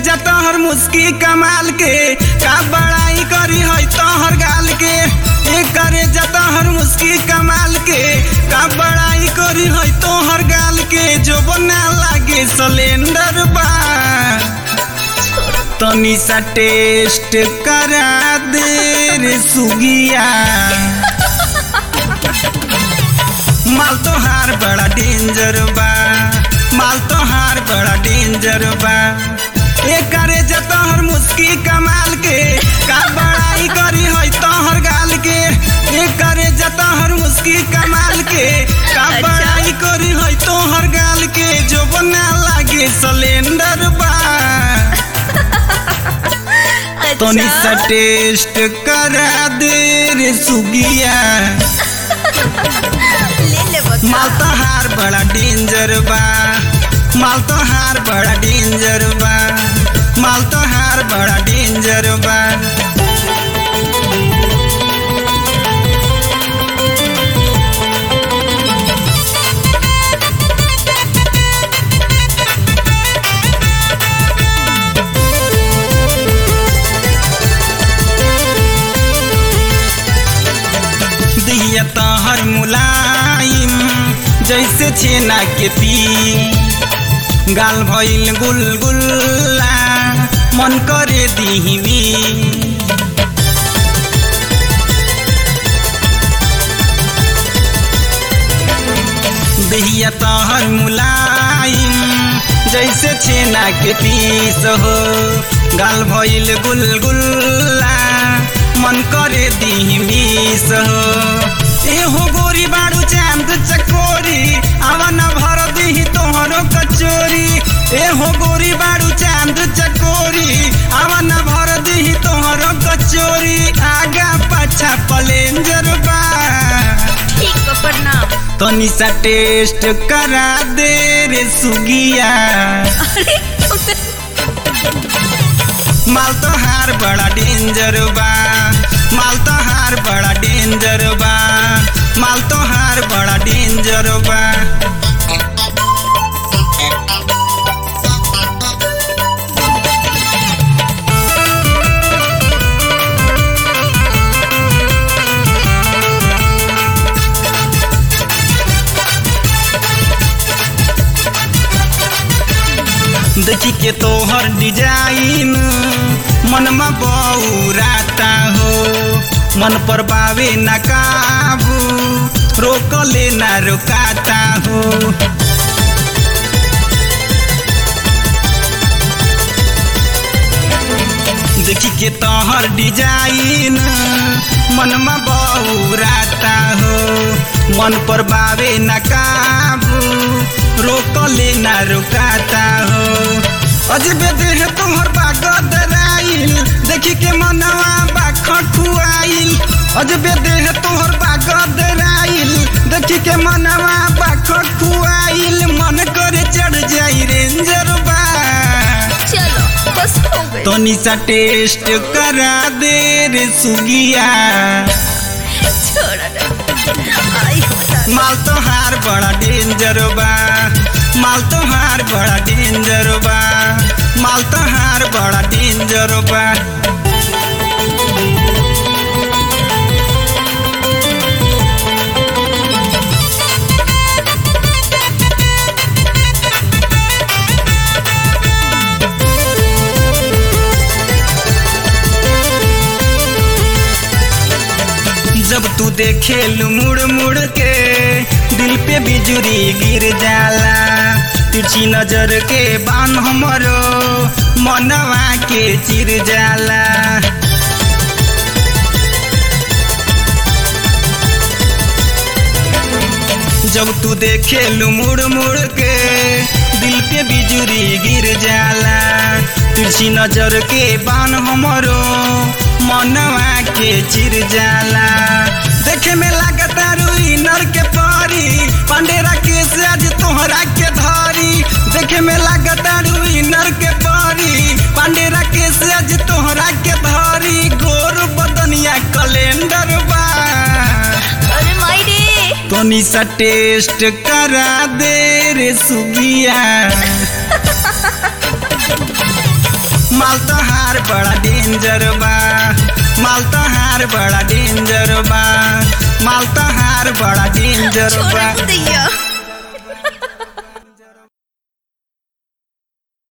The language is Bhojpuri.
तोहर मुस्की कमाल के का बड़ाई करी है तोहर गाल के करे तोहर मुस्की कमाल के का बड़ाई करी है तोहर गाल के जो बना लागे सिलेंडर बा तनी सा टेस्ट करा दे रे सुगिया माल तोहार बड़ा डेंजर बा माल तोहार बड़ा डेंजर बा करे तोहर मुस्की कमाल के का बड़ाई करी है तोहर गाल के करे तोहर मुस्की कमाल के का बड़ाई करी है तोहर गाल के जो बना लागे सिलेंडर बा तनी सा टेस्ट करा दे रे सुगिया माल तोहार बड़ा डेंजर बा माल तोहार बड़ा डेंजर बा माल तोहार बड़ा डेंजर बा दिया तोहर मुलायम जैसे छेना के पी गाल भइल गुलगुल्ला मन करे दिहिमी दिया तोहर मुलायम जैसे छेना के पीस हो गाल भइल गुलगुल्ला मन करे दिहिमीस हो एहो गोरी बाड़ू चांद चकोरी आवन भर दिही तोहरो कचोरी एहो गोरी बाड़ू चांद चकोरी आवन भर दिही तोहरो कचोरी आगा पाछा प्लेंजर बा ठीक बा प्रणाम तनी सा टेस्ट करा दे रे सुगिया माल तोहार बड़ा डेंजर बा माल तोहार बड़ा डेंजर बा माल तोहार बड़ा डेंजर बा देखी के तोहर डिजाइन मनमा बौराता हो मन पर बावे न काबू रोक ले ना रुकाता हो देखी के तोहर डिजाइन मनमा बौराता हो मन पर बावे न काबू रोक ले ना रुकाता हो अजबे देह तोहर बागदराइल देखी के मनवा बाखठुआइल अजबे देह तोहर बागदराइल देखी के मनवा बाखठुआइल मन करे चढ़ जाई रेंजर बा चलो बस हो गई तनी सा टेस्ट करा दे रे सुगिया छोड़ आई माल तोहार बड़ा डेंजर बा माल तोहार बड़ा डेंजर बा माल तोहार बड़ा डेंजर बा जब तू देखे मुड़ मुड़ के दिल पे बिजुरी गिर जाला तिरछी नजर के बान हमरो मनवा के चिर जाला जब तू देखे मुड़ मुड़ के दिल पे बिजुरी गिर जाला तिरछी नजर के बान हमरो मनवा के चिर जाला देखे में लागता रुइनर के परी पांडेरा के से आज तोहरा के धरी देखे में लागता रुइनर के परी पांडेरा के से आज तोहरा के धरी गोर बदनिया कैलेंडर बा अरे माई रे तनी सा टेस्ट करा दे रे सुगिया माल तोहार बड़ा डेंजर बा, माल तोहार बड़ा डेंजर बा, माल तोहार बड़ा डेंजर बा। छोड़ दैया।